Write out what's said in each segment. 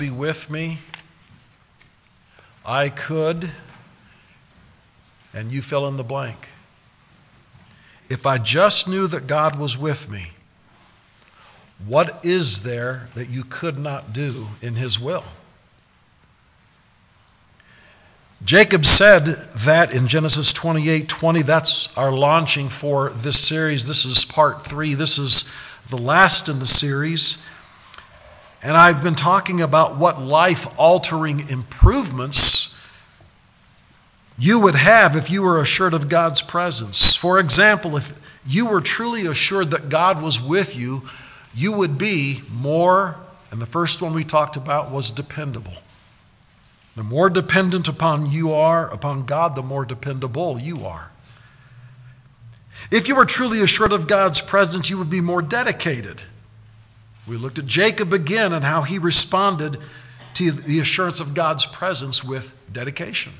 be with me, I could, and you fill in the blank. If I just knew that God was with me, what is there that you could not do in His will? Jacob said that in Genesis 28:20. That's our launching for this series. This is part 3. This is the last in the series. And I've been talking about what life-altering improvements you would have if you were assured of God's presence. For example, if you were truly assured that God was with you, you would be more, and the first one we talked about was dependable. The more dependent upon God, the more dependable you are. If you were truly assured of God's presence, you would be more dedicated. We looked at Jacob again and how he responded to the assurance of God's presence with dedication.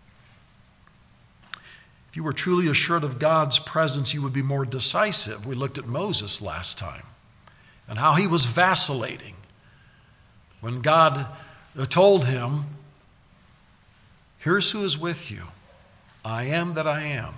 If you were truly assured of God's presence, you would be more decisive. We looked at Moses last time and how he was vacillating when God told him, "Here's who is with you. I am that I am."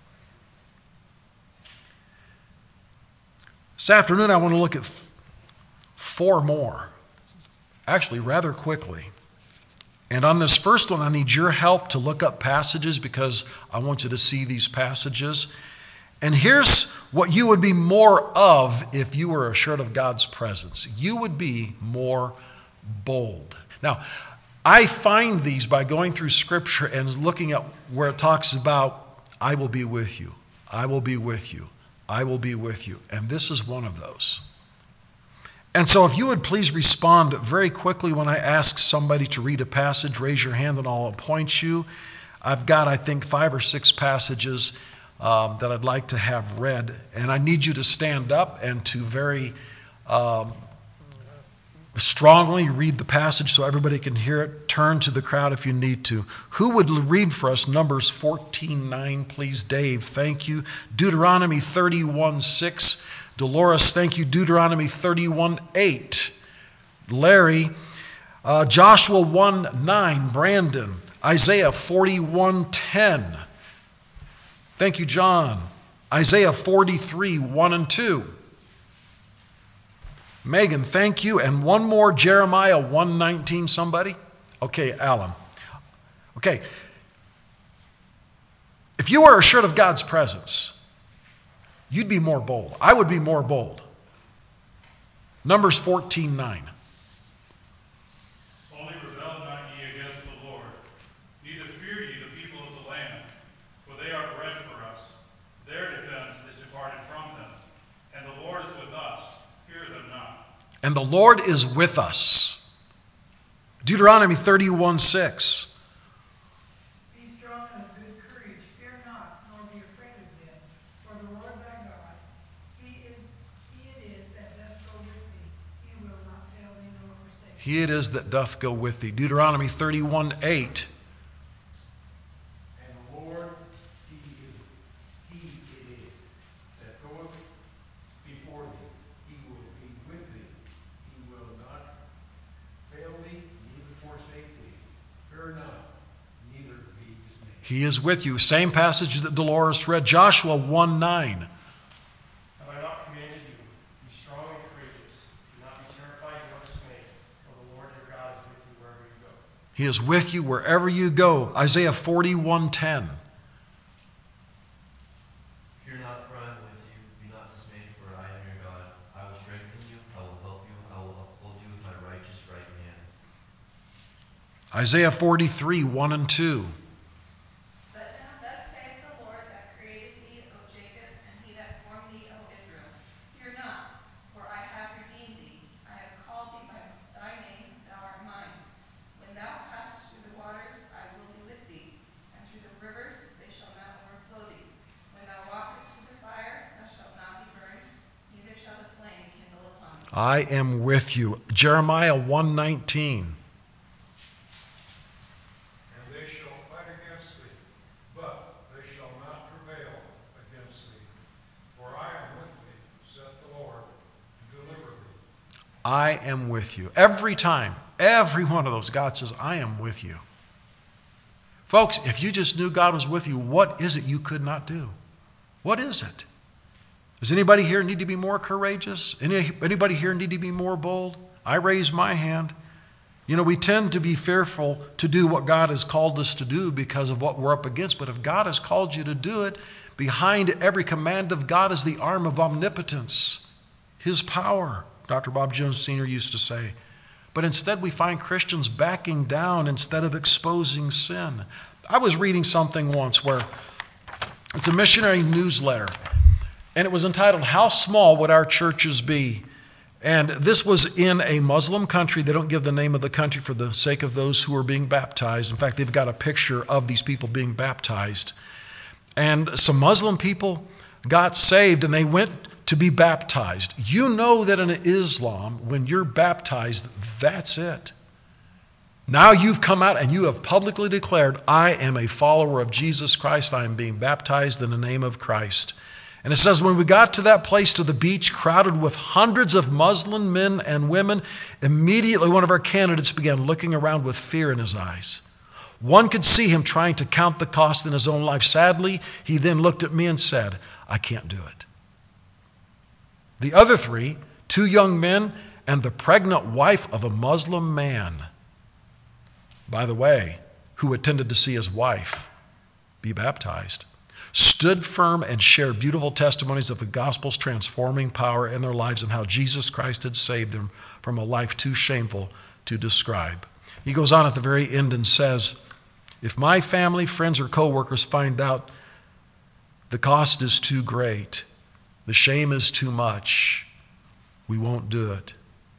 This afternoon, I want to look at 4 more, actually rather quickly. And on this first one, I need your help to look up passages because I want you to see these passages. And here's what you would be more of if you were assured of God's presence. You would be more bold. Now, I find these by going through Scripture and looking at where it talks about, I will be with you, I will be with you, I will be with you. And this is one of those. And so if you would please respond very quickly when I ask somebody to read a passage, raise your hand and I'll appoint you. I've got, I think, 5 or 6 passages that I'd like to have read. And I need you to stand up and to very strongly read the passage so everybody can hear it. Turn to the crowd if you need to. Who would read for us Numbers 14:9, please? Dave, thank you. Deuteronomy 31:6. Dolores, thank you. Deuteronomy 31:8. Larry. Joshua 1:9. Brandon. Isaiah 41:10. Thank you, John. Isaiah 43:1 and 2. Megan, thank you. And one more, Jeremiah 1:19, somebody? Okay, Alan. Okay. If you were assured of God's presence, you'd be more bold. I would be more bold. Numbers 14:9. Only rebel not ye against the Lord, neither fear ye the people of the land, for they are bread for us. Their defense is departed from them, and the Lord is with us. Fear them not. And the Lord is with us. Deuteronomy 31:6. Be strong and of good courage. Fear not, nor be afraid of them. For the Lord thy God, He it is that doth go with thee. He will not fail thee nor forsake thee. He it is that doth go with thee. Deuteronomy 31:8. And the Lord, He it is that goeth before thee. He will be with thee. He will not fail thee, neither forsake thee. Fear not, neither be dismayed. He is with you. Same passage that Dolores read. Joshua 1:9. Have I not commanded you? Be strong and courageous. Do not be terrified nor dismayed, for the Lord your God is with you wherever you go. He is with you wherever you go. Isaiah 41:10. Fear not, for I am with you. Be not dismayed, for I am your God. I will strengthen you. I will help you. I will uphold you with my righteous right hand. Isaiah 43:1 and 2. But now thus saith the Lord that created thee, O Jacob, and he that formed thee, O Israel. Fear not, for I have redeemed thee. I have called thee by thy name, thou art mine. When thou passest through the waters, I will be with thee, and through the rivers, they shall not overflow thee. When thou walkest through the fire, thou shalt not be burned, neither shall the flame kindle upon thee. I am with you. Jeremiah 1:19. And they shall fight against thee, but they shall not prevail against thee. For I am with thee, saith the Lord, to deliver thee. I am with you. Every time Every one of those, God says, I am with you. Folks, if you just knew God was with you, what is it you could not do? What is it? Does anybody here need to be more courageous? Anybody here need to be more bold? I raise my hand. You know, we tend to be fearful to do what God has called us to do because of what we're up against. But if God has called you to do it, behind every command of God is the arm of omnipotence, His power, Dr. Bob Jones Sr. used to say. But instead we find Christians backing down instead of exposing sin. I was reading something once where it's a missionary newsletter, and it was entitled, How Small Would Our Churches Be? And this was in a Muslim country. They don't give the name of the country for the sake of those who are being baptized. In fact, they've got a picture of these people being baptized. And some Muslim people got saved and they went to be baptized. You know that in Islam, when you're baptized, that's it. Now you've come out and you have publicly declared, I am a follower of Jesus Christ. I am being baptized in the name of Christ. And it says, when we got to that place, to the beach, crowded with hundreds of Muslim men and women, immediately one of our candidates began looking around with fear in his eyes. One could see him trying to count the cost in his own life. Sadly, he then looked at me and said, I can't do it. The other three, 2 young men and the pregnant wife of a Muslim man, by the way, who attended to see his wife be baptized, stood firm and shared beautiful testimonies of the gospel's transforming power in their lives and how Jesus Christ had saved them from a life too shameful to describe. He goes on at the very end and says, if my family, friends, or coworkers find out the cost is too great, the shame is too much, we won't do it.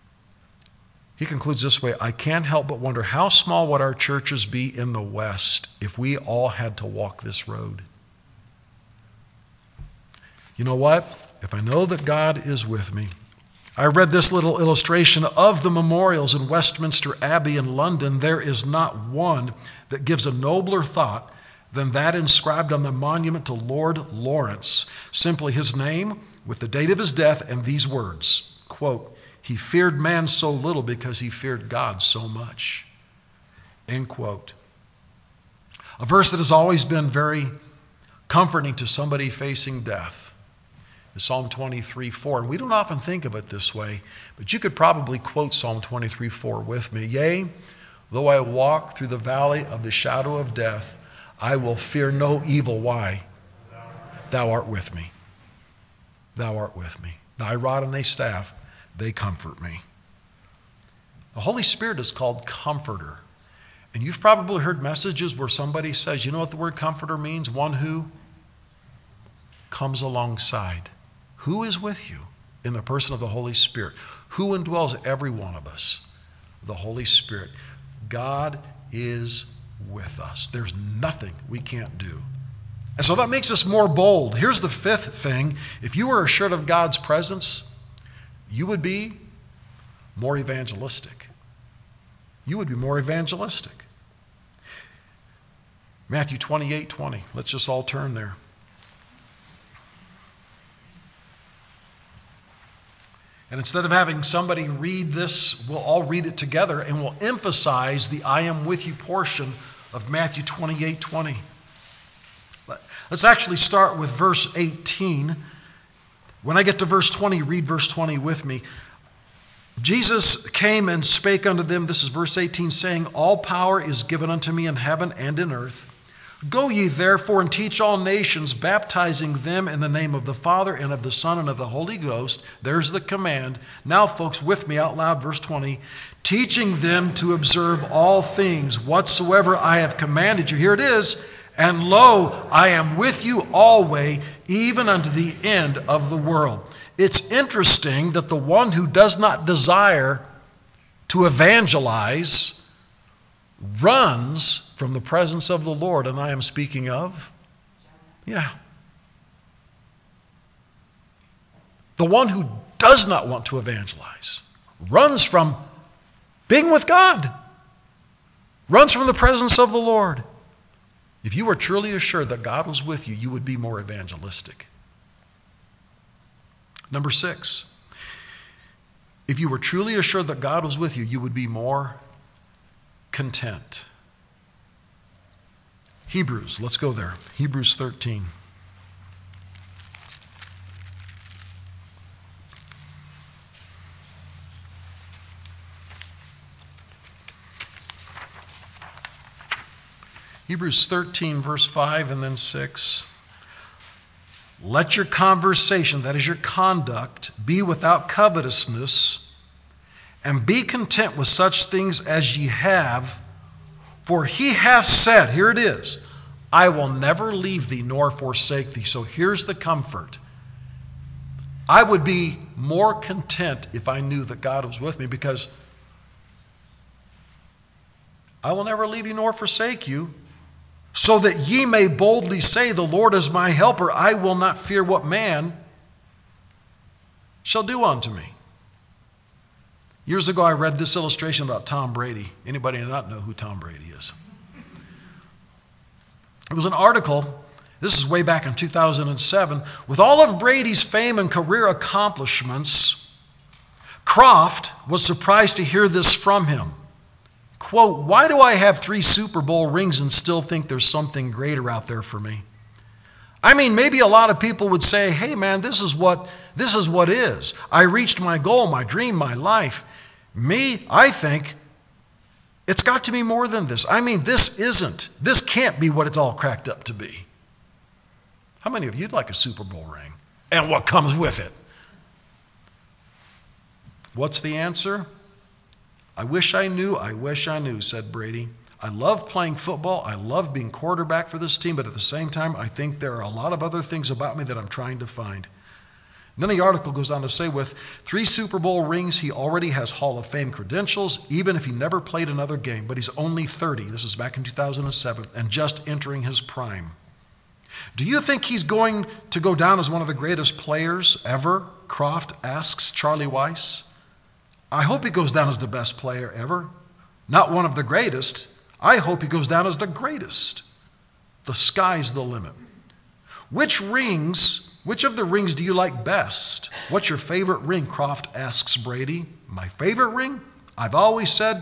He concludes this way, I can't help but wonder how small would our churches be in the West if we all had to walk this road. You know what? If I know that God is with me. I read this little illustration of the memorials in Westminster Abbey in London. There is not one that gives a nobler thought than that inscribed on the monument to Lord Lawrence. Simply his name with the date of his death and these words, quote, he feared man so little because he feared God so much, end quote. A verse that has always been very comforting to somebody facing death. Psalm 23:4. And we don't often think of it this way, but you could probably quote Psalm 23:4 with me. Yea, though I walk through the valley of the shadow of death, I will fear no evil. Why? Thou art with me. Thou art with me. Thy rod and thy staff, they comfort me. The Holy Spirit is called Comforter. And you've probably heard messages where somebody says, you know what the word comforter means? One who comes alongside. Who is with you in the person of the Holy Spirit? Who indwells every one of us? The Holy Spirit. God is with us. There's nothing we can't do. And so that makes us more bold. Here's the 5th thing. If you were assured of God's presence, you would be more evangelistic. You would be more evangelistic. Matthew 28:20. Let's just all turn there. And instead of having somebody read this, we'll all read it together and we'll emphasize the I am with you portion of Matthew 28:20. Let's actually start with verse 18. When I get to verse 20, read verse 20 with me. Jesus came and spake unto them, this is verse 18, saying, all power is given unto me in heaven and in earth. Go ye therefore and teach all nations, baptizing them in the name of the Father and of the Son and of the Holy Ghost. There's the command. Now, folks, with me out loud, verse 20. Teaching them to observe all things whatsoever I have commanded you. Here it is. And lo, I am with you always, even unto the end of the world. It's interesting that the one who does not desire to evangelize runs from the presence of the Lord, and I am speaking of, the one who does not want to evangelize runs from being with God, runs from the presence of the Lord. If you were truly assured that God was with you, you would be more evangelistic. Number 6, if you were truly assured that God was with you, you would be more content. Hebrews, let's go there. Hebrews 13. Hebrews 13, verse 5 and then 6. Let your conversation, that is your conduct, be without covetousness, and be content with such things as ye have. For he hath said, here it is, I will never leave thee nor forsake thee. So here's the comfort. I would be more content if I knew that God was with me, because I will never leave you nor forsake you, so that ye may boldly say, the Lord is my helper. I will not fear what man shall do unto me. Years ago, I read this illustration about Tom Brady. Anybody not know who Tom Brady is? It was an article, this is way back in 2007, with all of Brady's fame and career accomplishments, Croft was surprised to hear this from him. Quote, why do I have 3 Super Bowl rings and still think there's something greater out there for me? I mean, maybe a lot of people would say, hey man, this is what is. I reached my goal, my dream, my life. Me, I think it's got to be more than this. I mean, this can't be what it's all cracked up to be. How many of you'd like a Super Bowl ring? And what comes with it? What's the answer? I wish I knew, said Brady. I love playing football. I love being quarterback for this team, but at the same time, I think there are a lot of other things about me that I'm trying to find. And then the article goes on to say with 3 Super Bowl rings, he already has Hall of Fame credentials, even if he never played another game, but he's only 30. This is back in 2007, and just entering his prime. Do you think he's going to go down as one of the greatest players ever? Croft asks Charlie Weiss. I hope he goes down as the best player ever. Not one of the greatest. I hope he goes down as the greatest. The sky's the limit. Which of the rings do you like best? What's your favorite ring? Croft asks Brady. My favorite ring? I've always said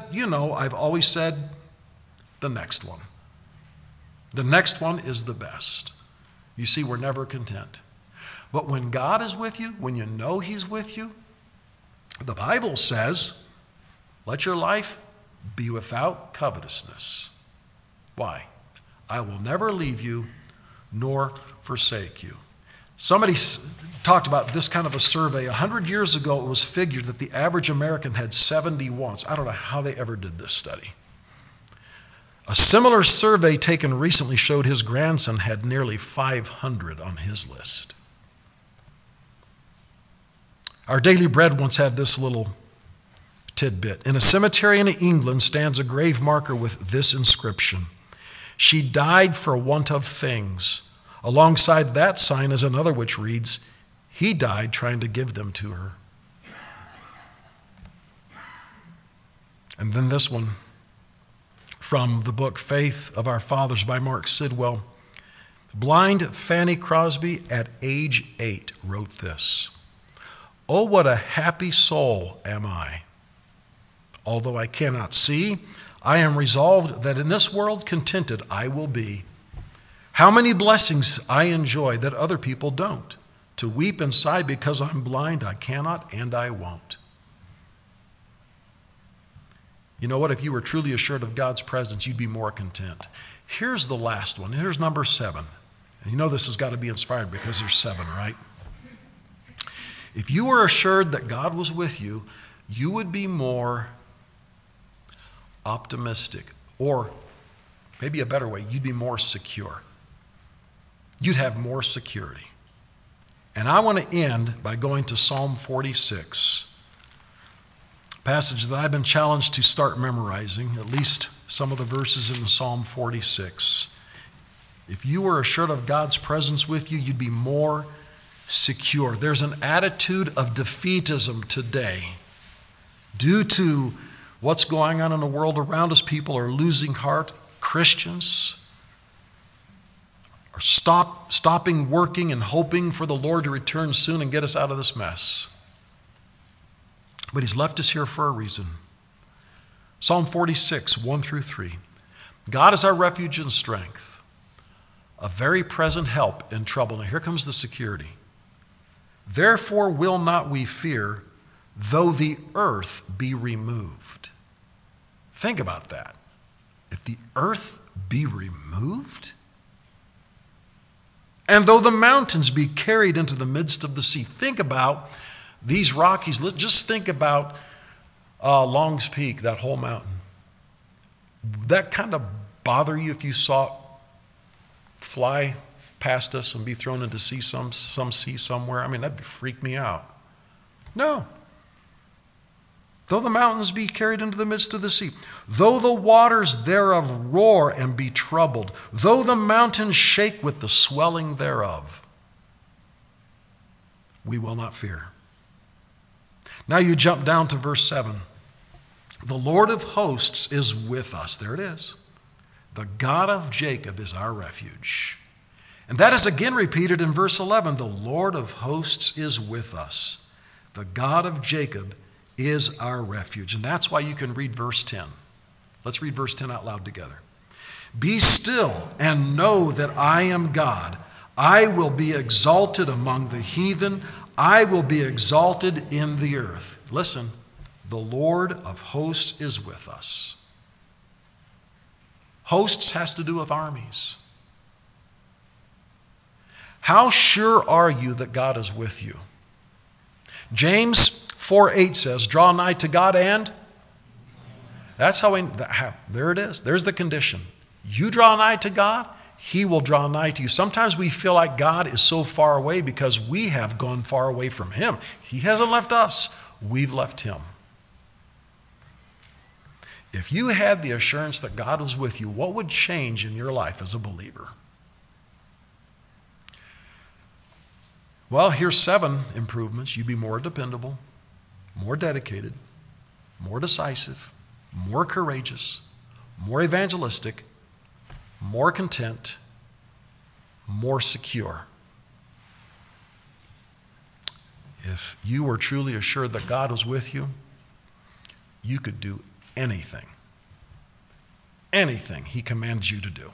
the next one. The next one is the best. You see, we're never content. But when God is with you, when you know he's with you, the Bible says, let your life be without covetousness. Why? I will never leave you nor forsake you. Somebody talked about this kind of a survey. 100 years ago, it was figured that the average American had 70 wants. I don't know how they ever did this study. A similar survey taken recently showed his grandson had nearly 500 on his list. Our Daily Bread once had this little tidbit. In a cemetery in England stands a grave marker with this inscription: she died for want of things. Alongside that sign is another which reads, he died trying to give them to her. And then this one from the book Faith of Our Fathers by Mark Sidwell. Blind Fanny Crosby at age 8 wrote this: oh, what a happy soul am I. Although I cannot see, I am resolved that in this world contented I will be. How many blessings I enjoy that other people don't. To weep and sigh because I'm blind, I cannot and I won't. You know what? If you were truly assured of God's presence, you'd be more content. Here's the last one. Here's number 7. And you know this has got to be inspired because there's 7, right? If you were assured that God was with you, you would be more optimistic, or maybe a better way, you'd be more secure. You'd have more security. And I want to end by going to Psalm 46, a passage that I've been challenged to start memorizing, at least some of the verses in Psalm 46. If you were assured of God's presence with you, you'd be more secure. There's an attitude of defeatism today due to what's going on in the world around us. People are losing heart. Christians are stopping working and hoping for the Lord to return soon and get us out of this mess. But he's left us here for a reason. Psalm 46, 1 through 3. God is our refuge and strength, a very present help in trouble. Now here comes the security. Therefore will not we fear, though the earth be removed. Think about that. If the earth be removed, and though the mountains be carried into the midst of the sea. Think about these Rockies. Just think about Long's Peak, that whole mountain. That kind of bother you if you saw it fly past us and be thrown into sea, some sea somewhere? I mean, that'd freak me out. No. Though the mountains be carried into the midst of the sea, though the waters thereof roar and be troubled, though the mountains shake with the swelling thereof, we will not fear. Now you jump down to verse 7. The Lord of hosts is with us. There it is. The God of Jacob is our refuge. And that is again repeated in verse 11. The Lord of hosts is with us. The God of Jacob is our refuge. And that's why you can read verse 10. Let's read verse 10 out loud together. Be still and know that I am God. I will be exalted among the heathen. I will be exalted in the earth. Listen, the Lord of hosts is with us. Hosts has to do with armies. How sure are you that God is with you? James 4:8 says, draw nigh to God and that's there it is. There's the condition. You draw nigh to God, He will draw nigh to you. Sometimes we feel like God is so far away because we have gone far away from Him. He hasn't left us. We've left Him. If you had the assurance that God was with you, what would change in your life as a believer? Well, here's 7 improvements. You'd be more dependable, more dedicated, more decisive, more courageous, more evangelistic, more content, more secure. If you were truly assured that God was with you, you could do anything He commands you to do.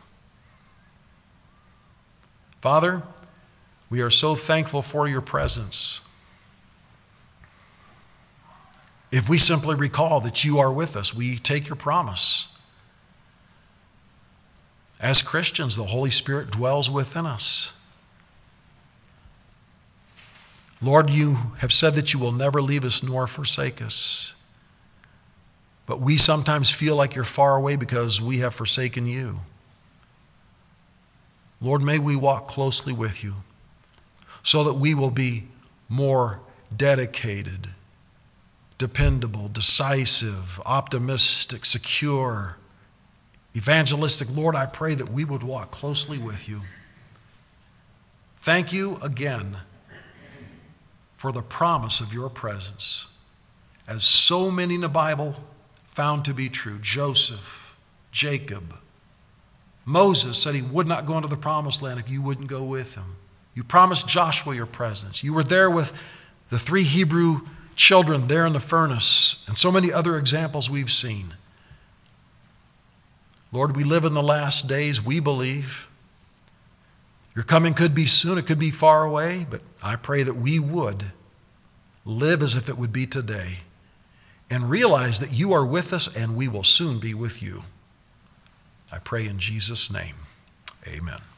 Father, we are so thankful for your presence. If we simply recall that you are with us, we take your promise. As Christians, the Holy Spirit dwells within us. Lord, you have said that you will never leave us nor forsake us. But we sometimes feel like you're far away because we have forsaken you. Lord, may we walk closely with you so that we will be more dedicated, dependable, decisive, optimistic, secure, evangelistic. Lord, I pray that we would walk closely with you. Thank you again for the promise of your presence. As so many in the Bible found to be true. Joseph, Jacob, Moses said he would not go into the promised land if you wouldn't go with him. You promised Joshua your presence. You were there with the 3 Hebrew children there in the furnace, and so many other examples we've seen. Lord, we live in the last days, we believe. Your coming could be soon, it could be far away, but I pray that we would live as if it would be today and realize that you are with us and we will soon be with you. I pray in Jesus' name, amen.